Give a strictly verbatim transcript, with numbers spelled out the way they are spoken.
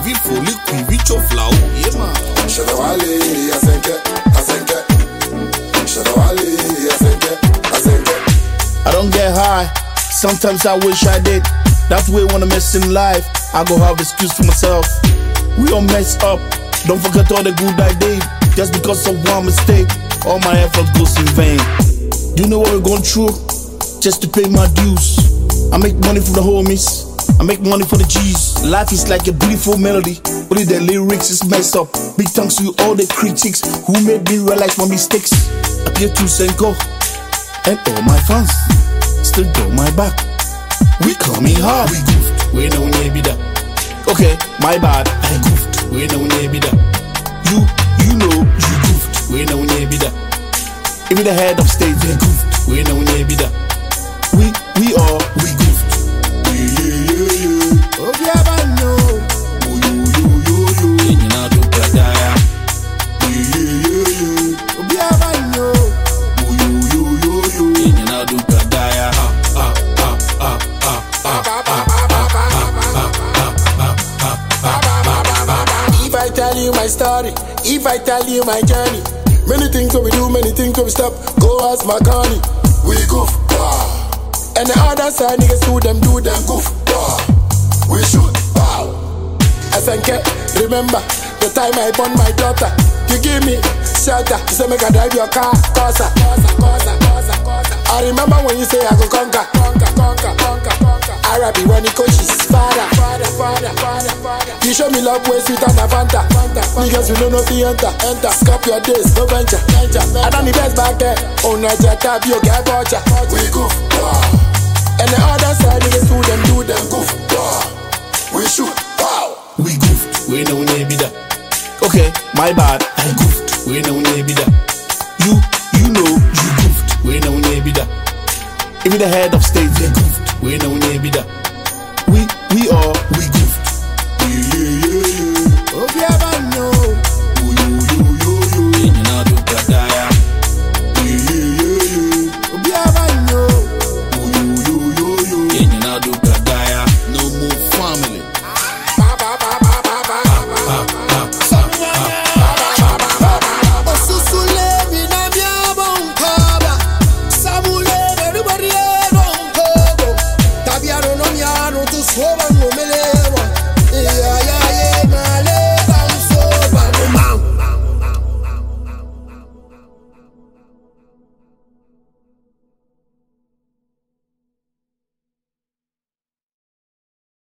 vi foli qui vi cho flau. Yeah man. Shadawali, asenke, asenke. Shadawali, asenke, asenke. I don't get high. Sometimes I wish I did. That's the way I wanna mess in life. I go have excuse for myself. We all mess up. Don't forget all the good I did. Just because of one mistake, all my effort goes in vain. You know what we're going through? Just to pay my dues. I make money for the homies. I make money for the G's. Life is like a beautiful melody. Only the lyrics is messed up. Big thanks to all the critics who made me realize my mistakes. Appear to Senko and all my fans still got my back. We coming hard. We goofed, we no need be that. Okay, my bad. I goofed, we no need be that. You, you know, You goofed, we no need be that. even the head of state. We goofed, we no need be that. We, we all, We goofed. Yeah, yeah, yeah, yeah. oh yeah, I know. Oh, yo, yo, yo, yo. Yeah, you know, do kadaya. Yeah, yeah, yeah, yeah. Oh yeah, I know. Oh, yo, yo, yo, yo. Yeah, you know, do kadaya. Ah, ah, ah, ah, ah, ah, ah, If I tell you my story, if I tell you my journey, many things that we do, many things that we stop. Go ask my Connie. We goof, wow. And the other side niggas do them, do them goof. Wow. We shoot, wow. S N K, remember the time I born my daughter. You give me shelter, you say make I drive your car, Cosa, Cosa, Cosa, Cosa, Cosa. I remember when you say I go conquer, conquer, conquer, conquer, conquer. Arabi when he coaches, father, father, father, father, father. You show me love way sweeter than Fanta, Fanta. Niggas you don't know if you enter, enter. Scop your days, no venture, venture. I done the best back there. Oh no, jet up, you get voucher. We goof, wow. And the other side niggas do them, do them goof. Wow. We shoot, wow. We goofed, we no need be that. Okay, my bad. I goofed, we no need be that. You, you know, You goofed, we no need be that. even the head of state. We goofed, we no need be that. We, we all, We goofed.